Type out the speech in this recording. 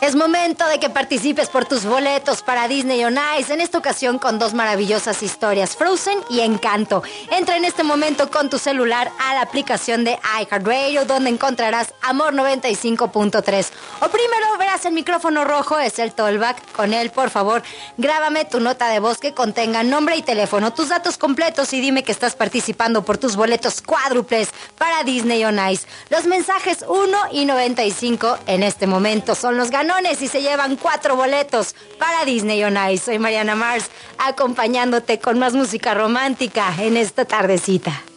Es momento de que participes por tus boletos para Disney on Ice, en esta ocasión con dos maravillosas historias, Frozen y Encanto. Entra en este momento con tu celular a la aplicación de iHeartRadio, donde encontrarás Amor 95.3. O primero verás el micrófono rojo, es el tollback. Con él, por favor, grábame tu nota de voz que contenga nombre y teléfono, tus datos completos y dime que estás participando por tus boletos cuádruples para Disney on Ice. Los mensajes 1 y 95 en este momento son los ganones y se llevan 4 boletos para Disney on Ice. Soy Mariana Mars, acompañándote con más música romántica en esta tardecita.